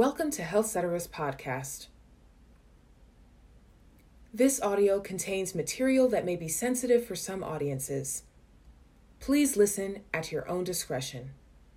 Welcome to HealthCetera's podcast. This audio contains material that may be sensitive for some audiences. Please listen at your own discretion.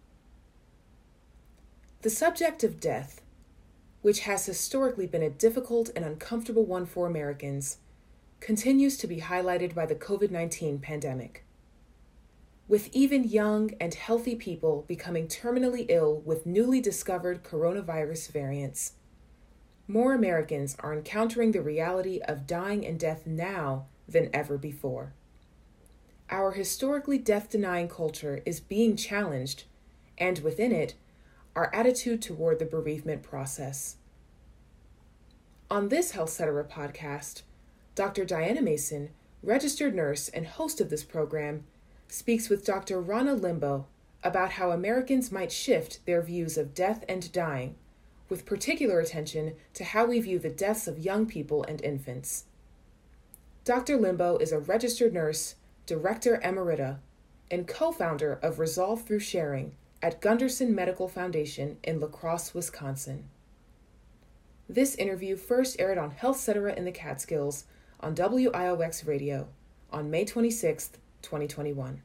The subject of death, which has historically been a difficult and uncomfortable one for Americans, continues to be highlighted by the COVID-19 pandemic. With even young and healthy people becoming terminally ill with newly discovered coronavirus variants, more Americans are encountering the reality of dying and death now than ever before. Our historically death-denying culture is being challenged, and within it, our attitude toward the bereavement process. On this HealthCetera podcast, Dr. Diana Mason, registered nurse and host of this program, speaks with Dr. Rana Limbo about how Americans might shift their views of death and dying, with particular attention to how we view the deaths of young people and infants. Dr. Limbo is a registered nurse, director emerita, and co-founder of Resolve Through Sharing at Gunderson Medical Foundation in La Crosse, Wisconsin. This interview first aired on HealthCetera in the Catskills on WIOX Radio on May 26th, 2021.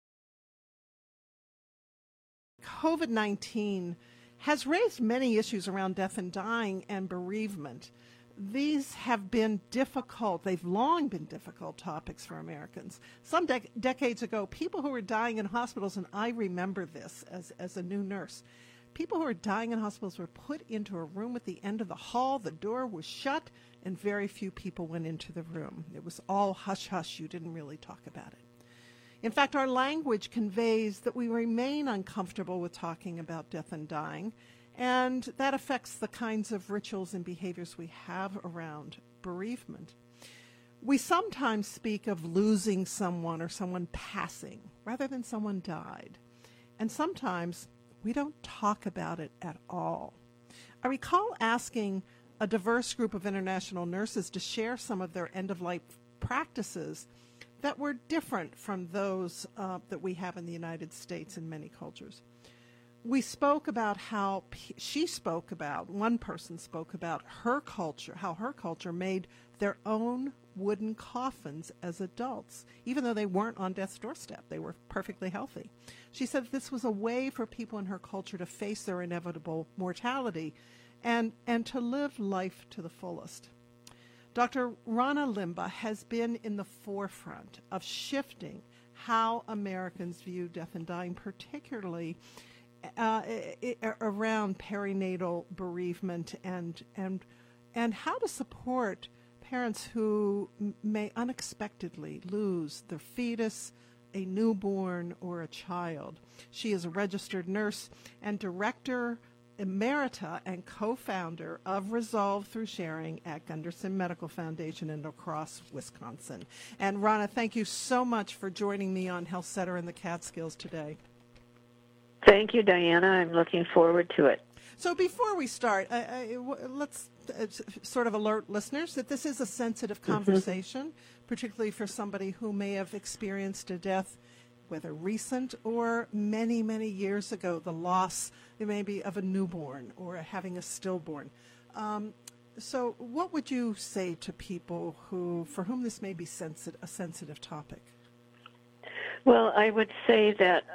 COVID-19 has raised many issues around death and dying and bereavement. These have been difficult, they've long been difficult topics for Americans. Some decades ago, people who were dying in hospitals, and I remember this as a new nurse, people who were dying in hospitals were put into a room at the end of the hall, the door was shut, and very few people went into the room. It was all hush-hush, you didn't really talk about it. In fact, our language conveys that we remain uncomfortable with talking about death and dying, and that affects the kinds of rituals and behaviors we have around bereavement. We sometimes speak of losing someone or someone passing rather than someone died, and sometimes we don't talk about it at all. I recall asking a diverse group of international nurses to share some of their end-of-life practices that were different from those that we have in the United States in many cultures. We spoke about how one person spoke about her culture, how her culture made their own wooden coffins as adults, even though they weren't on death's doorstep. They were perfectly healthy. She said this was a way for people in her culture to face their inevitable mortality and to live life to the fullest. Dr. Rana Limbo has been in the forefront of shifting how Americans view death and dying, particularly around perinatal bereavement and how to support parents who may unexpectedly lose their fetus, a newborn, or a child. She is a registered nurse and director emerita and co-founder of Resolve Through Sharing at Gunderson Medical Foundation in La Crosse, Wisconsin. And Rana, thank you so much for joining me on HealthCetera in the Catskills today. Thank you, Diana. I'm looking forward to it. So before we start, let's sort of alert listeners that this is a sensitive conversation, particularly for somebody who may have experienced a death, whether recent or many, many years ago, the loss maybe of a newborn or having a stillborn. So what would you say to people for whom this may be a sensitive topic? Well, I would say that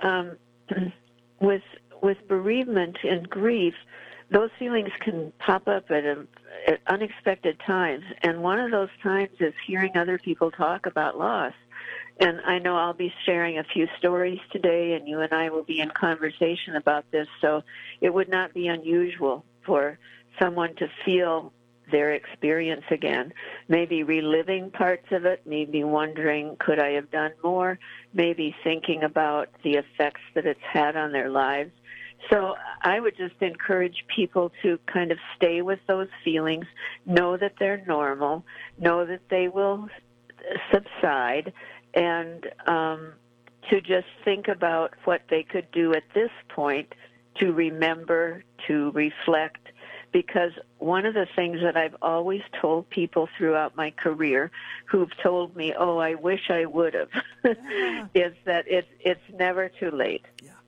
with bereavement and grief, those feelings can pop up at unexpected times. And one of those times is hearing other people talk about loss. And I know I'll be sharing a few stories today, and you and I will be in conversation about this, so it would not be unusual for someone to feel their experience again, maybe reliving parts of it, maybe wondering, could I have done more, maybe thinking about the effects that it's had on their lives. So I would just encourage people to kind of stay with those feelings, know that they're normal, know that they will subside, and to just think about what they could do at this point to remember, to reflect, because one of the things that I've always told people throughout my career who've told me, oh, I wish I would have, is that it's never too late. Yeah.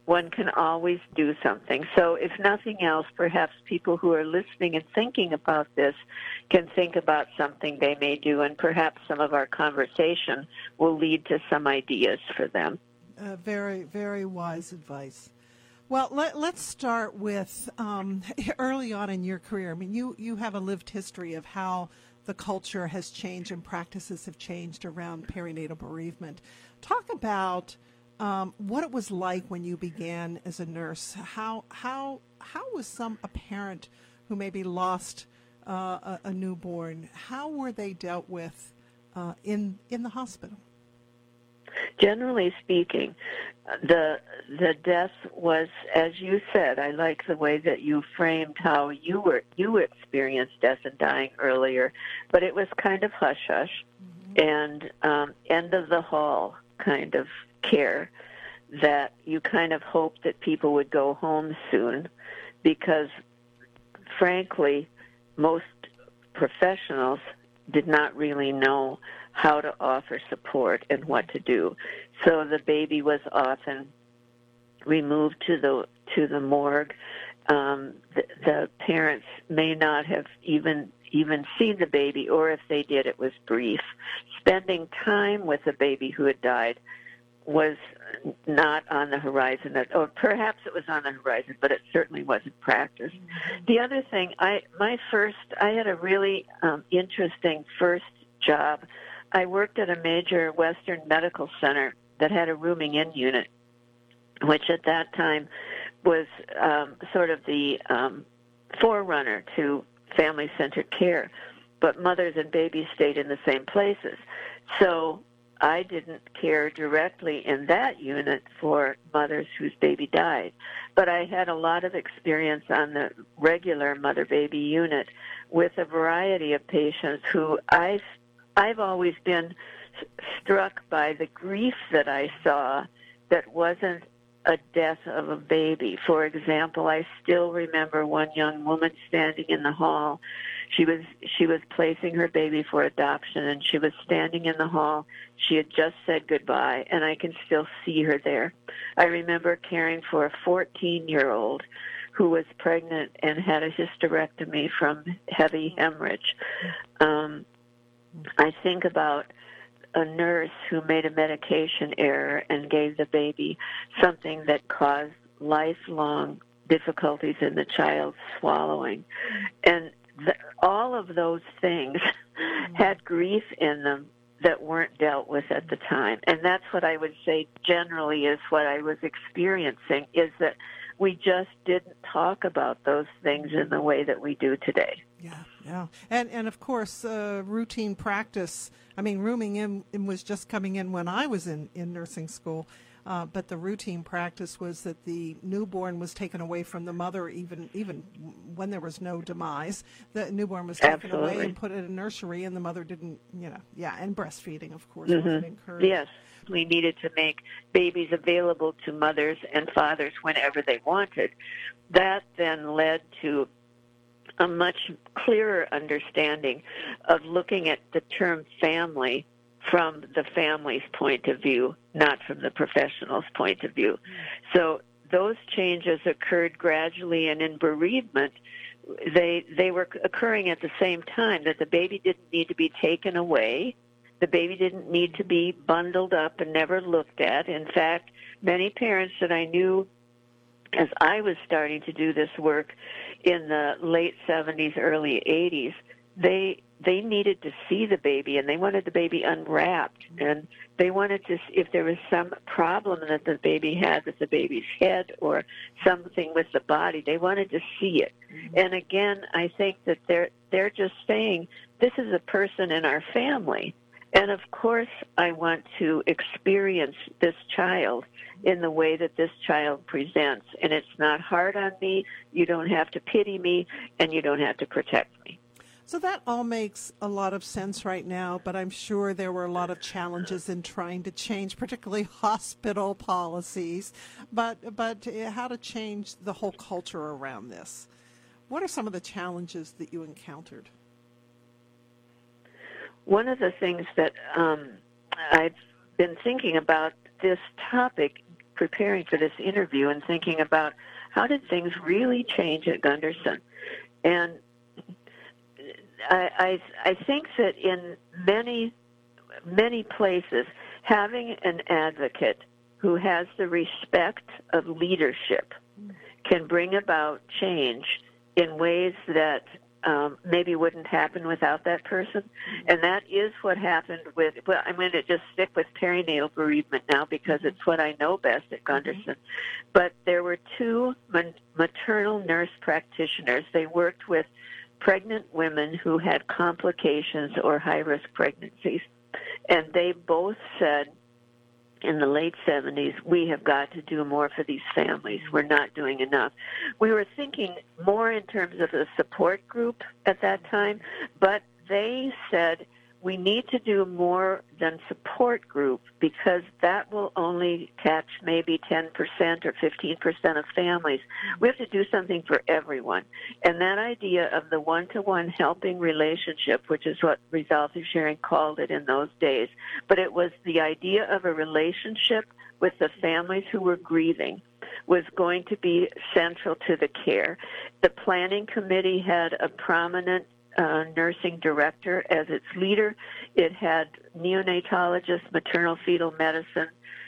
one can always do something. So if nothing else, perhaps people who are listening and thinking about this can think about something they may do, and perhaps some of our conversation will lead to some ideas for them. Very, very wise advice. Well, let's start with early on in your career. I mean, you have a lived history of how the culture has changed and practices have changed around perinatal bereavement. Talk about what it was like when you began as a nurse. How was a parent who maybe lost a newborn? How were they dealt with in the hospital? Generally speaking, the death was, as you said, I like the way that you framed how you experienced death and dying earlier, but it was kind of hush hush and end of the hall kind of care, that you kind of hoped that people would go home soon, because frankly, most professionals did not really know how to offer support and what to do. So the baby was often removed to the morgue. The parents may not have even seen the baby, or if they did, it was brief. Spending time with the baby who had died was not on the horizon, or perhaps it was on the horizon, but it certainly wasn't practiced. The other thing, I had a really interesting first job. I worked at a major Western medical center that had a rooming-in unit, which at that time was sort of the forerunner to family-centered care, but mothers and babies stayed in the same places. So I didn't care directly in that unit for mothers whose baby died, but I had a lot of experience on the regular mother-baby unit with a variety of patients who I've always been struck by the grief that I saw that wasn't a death of a baby. For example, I still remember one young woman standing in the hall. She was placing her baby for adoption, and she was standing in the hall. She had just said goodbye, and I can still see her there. I remember caring for a 14-year-old who was pregnant and had a hysterectomy from heavy hemorrhage. I think about a nurse who made a medication error and gave the baby something that caused lifelong difficulties in the child's swallowing. And all of those things had grief in them that weren't dealt with at the time. And that's what I would say generally is what I was experiencing, is that we just didn't talk about those things in the way that we do today. Yeah. And of course, routine practice. I mean, rooming in was just coming in when I was in nursing school, but the routine practice was that the newborn was taken away from the mother, even when there was no demise. The newborn was taken away and put in a nursery, and the mother didn't, and breastfeeding, of course, wasn't encouraged. Yes. We needed to make babies available to mothers and fathers whenever they wanted. That then led to a much clearer understanding of looking at the term family from the family's point of view, not from the professional's point of view. So those changes occurred gradually, and in bereavement, they were occurring at the same time, that the baby didn't need to be taken away. The baby didn't need to be bundled up and never looked at. In fact, many parents that I knew as I was starting to do this work in the late 70s, early 80s, they needed to see the baby, and they wanted the baby unwrapped, and they wanted to, if there was some problem that the baby had with the baby's head or something with the body, they wanted to see it. And again, I think that they're just saying, this is a person in our family. And of course, I want to experience this child in the way that this child presents. And it's not hard on me, you don't have to pity me, and you don't have to protect me. So that all makes a lot of sense right now, but I'm sure there were a lot of challenges in trying to change, particularly hospital policies, but how to change the whole culture around this. What are some of the challenges that you encountered? One of the things that I've been thinking about this topic preparing for this interview and thinking about how did things really change at Gunderson. And I think that in many places, having an advocate who has the respect of leadership can bring about change in ways that maybe wouldn't happen without that person. And that is what happened with, well, I'm going to just stick with perinatal bereavement now because it's what I know best at Gunderson. But there were two maternal nurse practitioners. They worked with pregnant women who had complications or high-risk pregnancies. And they both said in the late 70s, we have got to do more for these families. We're not doing enough. We were thinking more in terms of a support group at that time, but they said we need to do more than support group because that will only catch maybe 10% or 15% of families. We have to do something for everyone. And that idea of the one-to-one helping relationship, which is what Resolve Through Sharing called it in those days, but it was the idea of a relationship with the families who were grieving was going to be central to the care. The planning committee had a prominent nursing director as its leader. It had neonatologists, maternal fetal medicine,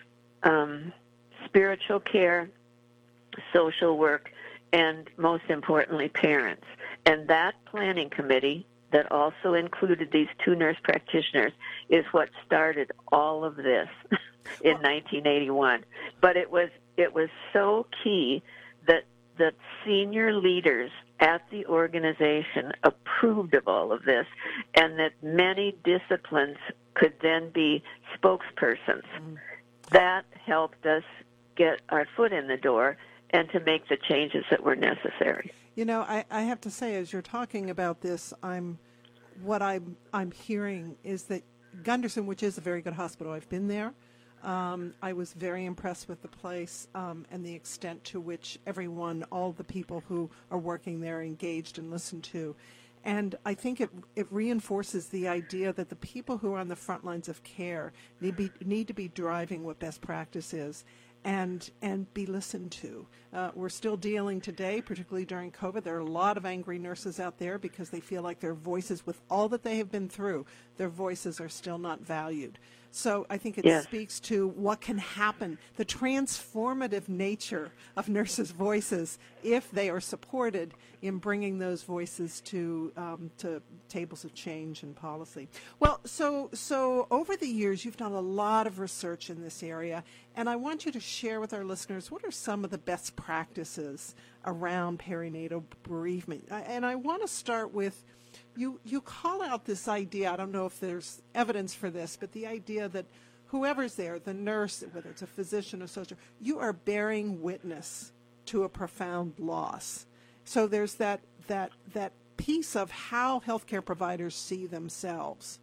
spiritual care, social work, and most importantly, parents. And that planning committee that also included these two nurse practitioners is what started all of this in 1981. But it was so key that the senior leaders at the organization approved of all of this, and that many disciplines could then be spokespersons. That helped us get our foot in the door and to make the changes that were necessary. You know, I have to say, as you're talking about this, what I'm hearing is that Gunderson, which is a very good hospital, I've been there. I was very impressed with the place and the extent to which everyone, all the people who are working there, engaged and listened to. And I think it reinforces the idea that the people who are on the front lines of care need to be driving what best practice is and be listened to. We're still dealing today, particularly during COVID. There are a lot of angry nurses out there because they feel like their voices, with all that they have been through, their voices are still not valued. So I think it speaks to what can happen, the transformative nature of nurses' voices if they are supported in bringing those voices to tables of change and policy. Well, so over the years, you've done a lot of research in this area, and I want you to share with our listeners what are some of the best practices around perinatal bereavement. And I want to start with, you call out this idea, I don't know if there's evidence for this, but the idea that whoever's there, the nurse, whether it's a physician or social, you are bearing witness to a profound loss. So there's that piece of how healthcare providers see themselves.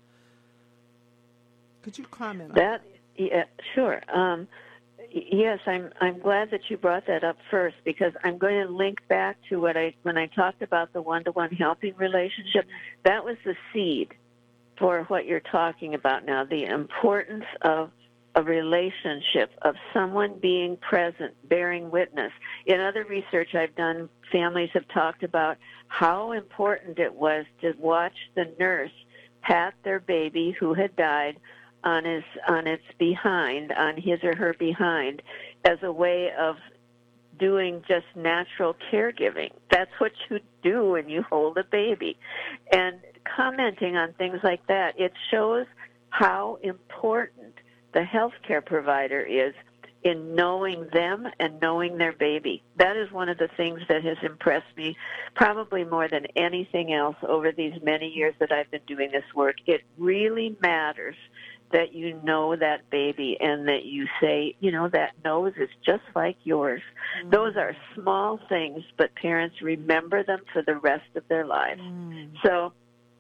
Could you comment on that? Yeah, sure. Yes, I'm glad that you brought that up first, because I'm going to link back to when I talked about the one-to-one helping relationship. That was the seed for what you're talking about now, the importance of a relationship, of someone being present, bearing witness. In other research I've done, families have talked about how important it was to watch the nurse pat their baby who had died on its behind, on his or her behind, as a way of doing just natural caregiving. That's what you do when you hold a baby. And commenting on things like that, it shows how important the healthcare provider is in knowing them and knowing their baby. That is one of the things that has impressed me probably more than anything else over these many years that I've been doing this work. It really matters that you know that baby and that you say, that nose is just like yours. Mm. Those are small things, but parents remember them for the rest of their lives. Mm. So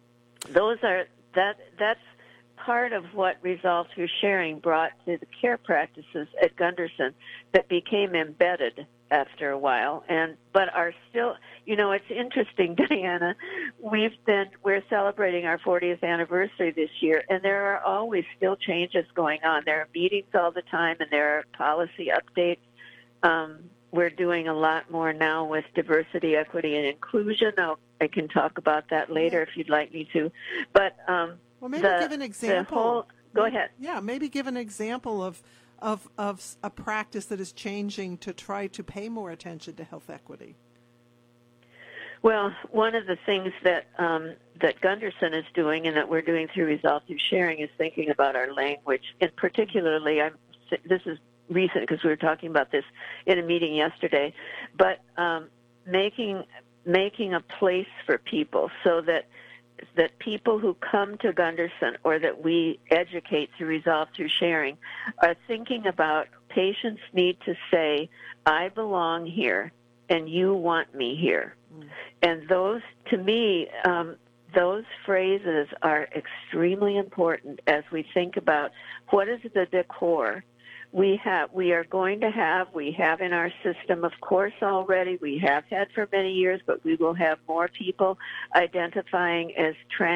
that's part of what Resolve Through Sharing brought to the care practices at Gunderson that became embedded after a while, but are still, it's interesting, Diana. We're celebrating our 40th anniversary this year, and there are always still changes going on. There are meetings all the time, and there are policy updates. We're doing a lot more now with diversity, equity, and inclusion. I can talk about that later if you'd like me to. But well, maybe give an example. Go ahead. Yeah, maybe give an example of a practice that is changing to try to pay more attention to health equity. Well, one of the things that Gunderson is doing and that we're doing through Resolve Through Sharing is thinking about our language. And particularly, this is recent because we were talking about this in a meeting yesterday, but making a place for people so that people who come to Gunderson or that we educate through Resolve Through Sharing are thinking about patients need to say, I belong here and you want me here. And those, to me, those phrases are extremely important as we think about what is the decor we have in our system, of course, already. We have had for many years, but we will have more people identifying as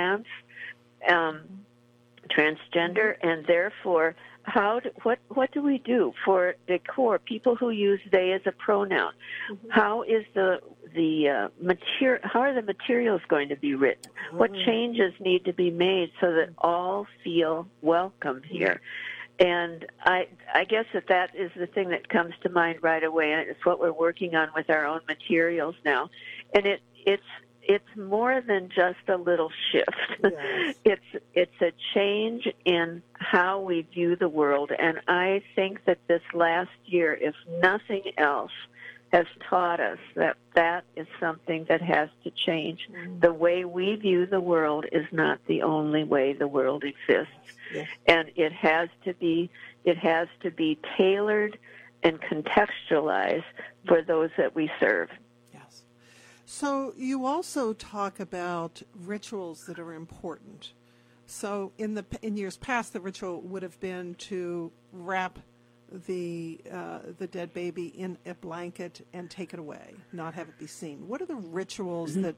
transgender, and therefore, what do we do for decor? People who use they as a pronoun. Mm-hmm. How is how are the materials going to be written? Mm-hmm. What changes need to be made so that all feel welcome here? And I guess that is the thing that comes to mind right away, and it's what we're working on with our own materials now. And it's more than just a little shift. Yes. It's a change in how we view the world, and I think that this last year, if nothing else, has taught us that is something that has to change. Mm-hmm. The way we view the world is not the only way the world exists. Yes. And it has to be tailored and contextualized for those that we serve. Yes. So you also talk about rituals that are important. So in years past, the ritual would have been to wrap the dead baby in a blanket and take it away, not have it be seen. What are the rituals that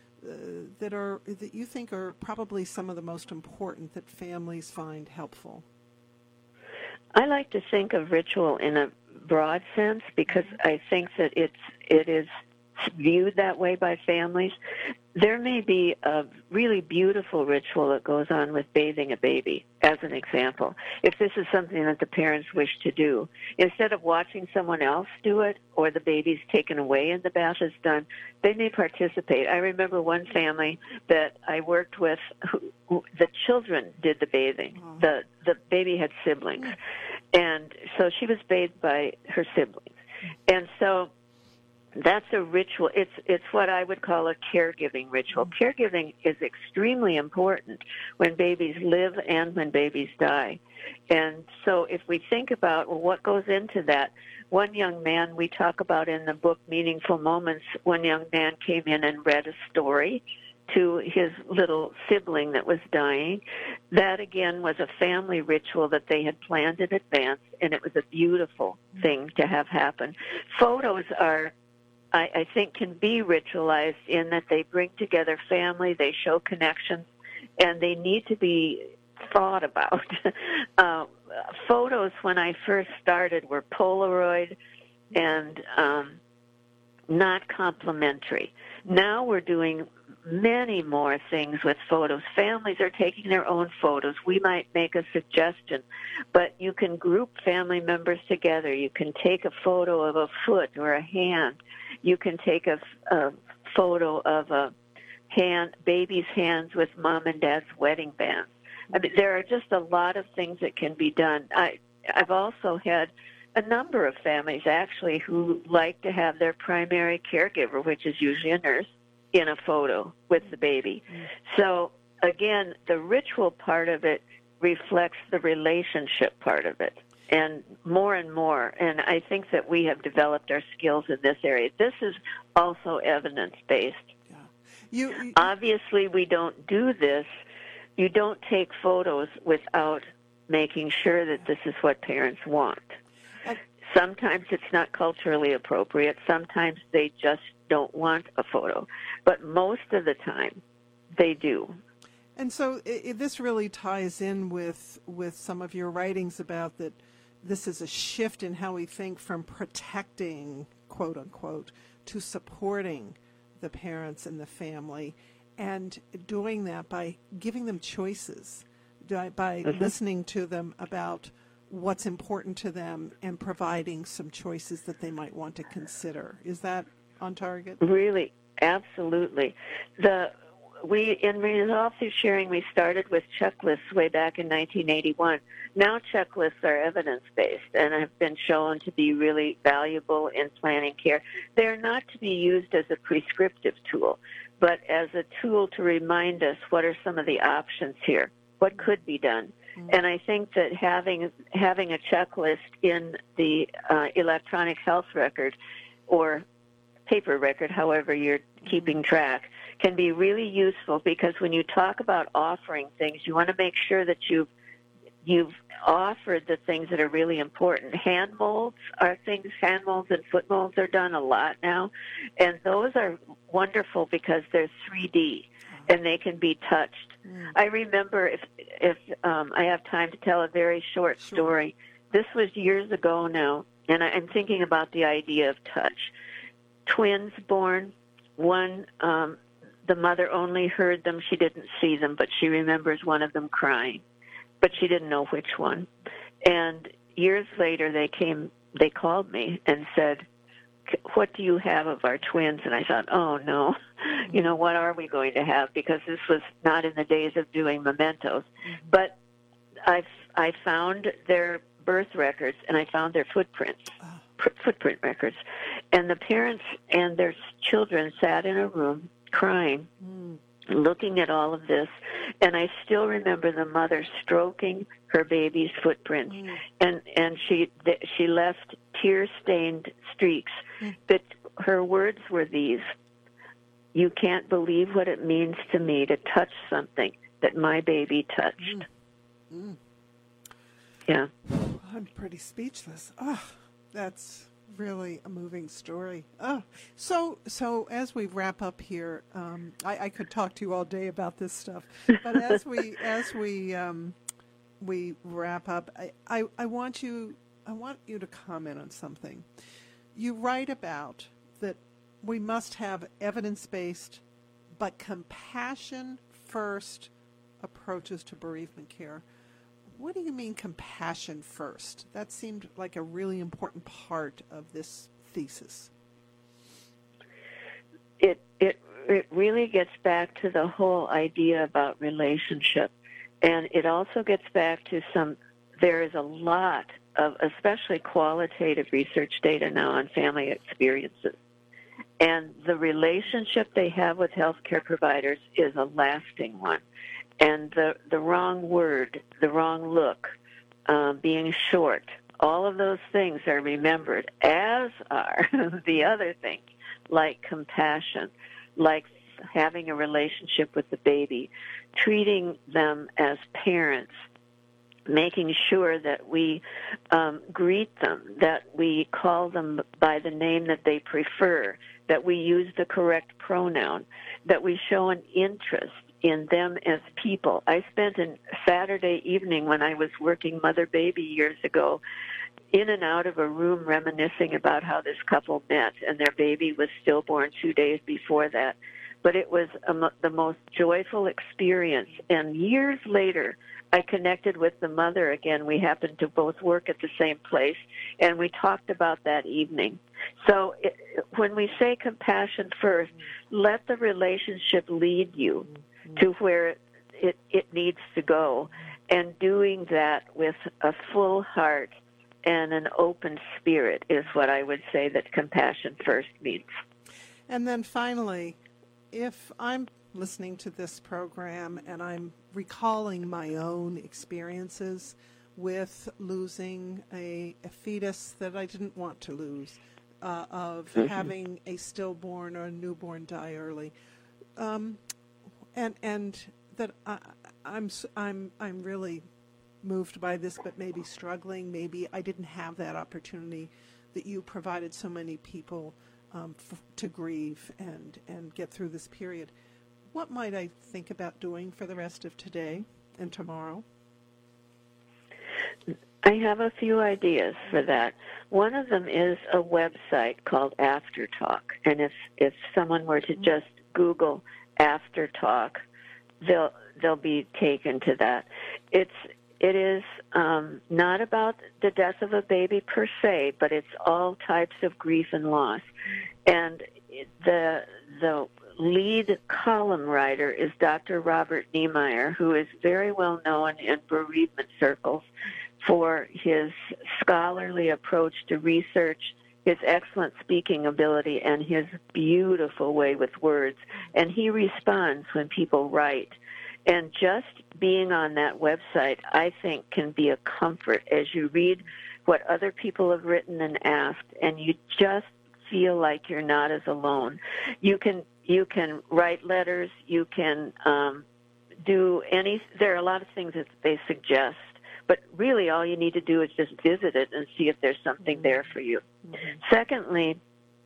you think are probably some of the most important that families find helpful? I like to think of ritual in a broad sense because I think that it is viewed that way by families. There may be a really beautiful ritual that goes on with bathing a baby, as an example. If this is something that the parents wish to do, instead of watching someone else do it or the baby's taken away and the bath is done, they may participate. I remember one family that I worked with, the children did the bathing. The baby had siblings, and so she was bathed by her siblings. And so that's a ritual. It's what I would call a caregiving ritual. Caregiving is extremely important when babies live and when babies die. And so if we think about what goes into that, one young man we talk about in the book Meaningful Moments, one young man came in and read a story to his little sibling that was dying. That, again, was a family ritual that they had planned in advance, and it was a beautiful thing to have happen. Photos are, I think, can be ritualized in that they bring together family, they show connections, and they need to be thought about. Photos, when I first started, were Polaroid and not complimentary. Now we're doing many more things with photos. Families are taking their own photos. We might make a suggestion, but you can group family members together. You can take a photo of a foot or a hand. You can take a photo of a baby's hands with mom and dad's wedding bands. I mean, there are just a lot of things that can be done. I've also had a number of families, actually, who like to have their primary caregiver, which is usually a nurse, in a photo with the baby. So, again, the ritual part of it reflects the relationship part of it, and more. And I think that we have developed our skills in this area. This is also evidence-based. Yeah. Obviously, we don't do this. You don't take photos without making sure that this is what parents want. Sometimes it's not culturally appropriate. Sometimes they just don't want a photo. But most of the time, they do. And so this really ties in with some of your writings about that this is a shift in how we think from protecting, quote unquote, to supporting the parents and the family, and doing that by giving them choices, by listening to them about what's important to them and providing some choices that they might want to consider. Is that on target? Really, absolutely. In Resolve Through Sharing, we started with checklists way back in 1981. Now checklists are evidence-based and have been shown to be really valuable in planning care. They're not to be used as a prescriptive tool, but as a tool to remind us what are some of the options here, what could be done. Mm-hmm. And I think that having a checklist in the electronic health record or paper record, however you're keeping track, can be really useful, because when you talk about offering things, you want to make sure that you've offered the things that are really important. Hand molds and foot molds are done a lot now, and those are wonderful because they're 3D and they can be touched. I remember, if I have time to tell a very short story, this was years ago now, and I'm thinking about the idea of touch. Twins born, one, the mother only heard them, she didn't see them, but she remembers one of them crying, but she didn't know which one. And years later they called me and said, "What do you have of our twins?" And I thought, oh no, what are we going to have? Because this was not in the days of doing mementos. But I found their birth records and I found their footprint records. And the parents and their children sat in a room crying, looking at all of this, and I still remember the mother stroking her baby's footprints, and she left tear-stained streaks. But her words were these: "You can't believe what it means to me to touch something that my baby touched." Yeah, I'm pretty speechless. Oh, that's really a moving story. Oh, so as we wrap up here, I could talk to you all day about this stuff, but as we wrap up, I want you to comment on something. You write about that we must have evidence-based but compassion-first approaches to bereavement care. What do you mean compassion first? That seemed like a really important part of this thesis. It really gets back to the whole idea about relationship. And it also gets back to there is a lot of, especially qualitative research data now on family experiences. And the relationship they have with healthcare providers is a lasting one. And the wrong word, the wrong look, being short, all of those things are remembered, as are the other things, like compassion, like having a relationship with the baby, treating them as parents, making sure that we greet them, that we call them by the name that they prefer, that we use the correct pronoun, that we show an interest in them as people. I spent a Saturday evening when I was working mother-baby years ago in and out of a room reminiscing about how this couple met, and their baby was stillborn 2 days before that. But it was the most joyful experience. And years later, I connected with the mother again. We happened to both work at the same place, and we talked about that evening. So when we say compassion first, let the relationship lead you to where it needs to go, and doing that with a full heart and an open spirit is what I would say that compassion first means. And then finally, if I'm listening to this program and I'm recalling my own experiences with losing a fetus that I didn't want to lose, of having a stillborn or a newborn die early, and that I'm really moved by this but maybe struggling. Maybe I didn't have that opportunity that you provided so many people to grieve and get through this period. What might I think about doing for the rest of today and tomorrow? I have a few ideas for that. One of them is a website called Aftertalk, and if someone were to just Google Aftertalk, they'll be taken to that. It is not about the death of a baby per se, but it's all types of grief and loss. And the lead column writer is Dr. Robert Niemeyer, who is very well known in bereavement circles for his scholarly approach to research, his excellent speaking ability, and his beautiful way with words. And he responds when people write. And just being on that website, I think, can be a comfort as you read what other people have written and asked, and you just feel like you're not as alone. You can write letters. You can do any. There are a lot of things that they suggest, but really all you need to do is just visit it and see if there's something there for you. Mm-hmm. Secondly,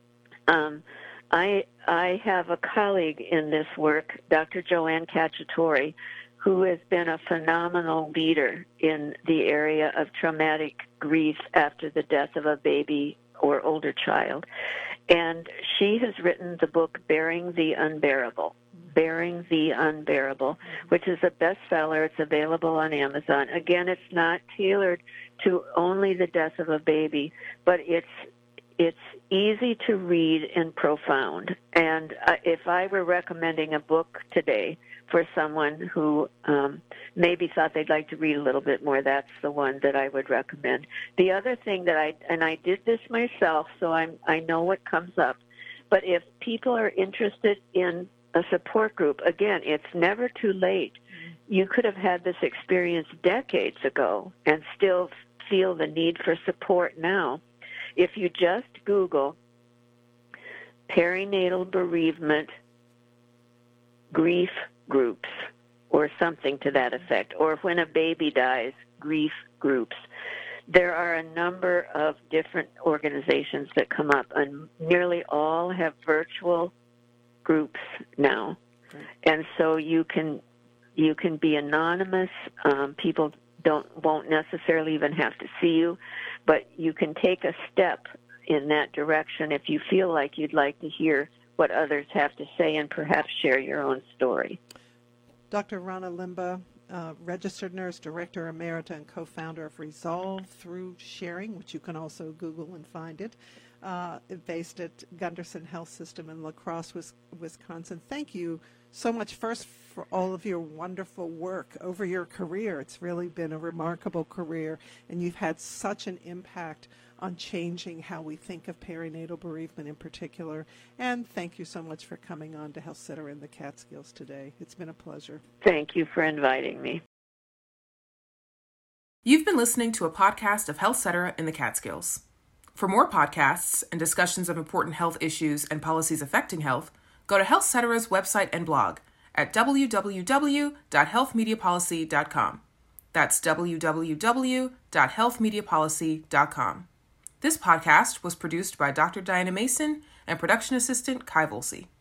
I have a colleague in this work, Dr. Joanne Cacciatore, who has been a phenomenal leader in the area of traumatic grief after the death of a baby or older child. And she has written the book Bearing the Unbearable, which is a bestseller. It's available on Amazon. Again, it's not tailored to only the death of a baby, but it's easy to read and profound. And if I were recommending a book today for someone who maybe thought they'd like to read a little bit more, that's the one that I would recommend. The other thing that I did this myself, so I know what comes up, but if people are interested in a support group, again, it's never too late. You could have had this experience decades ago and still feel the need for support now. If you just Google perinatal bereavement grief groups or something to that effect, or when a baby dies, grief groups, there are a number of different organizations that come up, and nearly all have virtual groups now. Right. And so you can be anonymous. People won't necessarily even have to see you, but you can take a step in that direction if you feel like you'd like to hear what others have to say and perhaps share your own story. Dr. Rana Limba, registered nurse, director emerita, and co-founder of Resolve Through Sharing, which you can also Google and find it, based at Gunderson Health System in La Crosse, Wisconsin. Thank you so much, first, for all of your wonderful work over your career. It's really been a remarkable career, and you've had such an impact on changing how we think of perinatal bereavement in particular. And thank you so much for coming on to Health Center in the Catskills today. It's been a pleasure. Thank you for inviting me. You've been listening to a podcast of Health Center in the Catskills. For more podcasts and discussions of important health issues and policies affecting health, go to Health Cetera's website and blog at www.healthmediapolicy.com. That's www.healthmediapolicy.com. This podcast was produced by Dr. Diana Mason and production assistant Kai Volsey.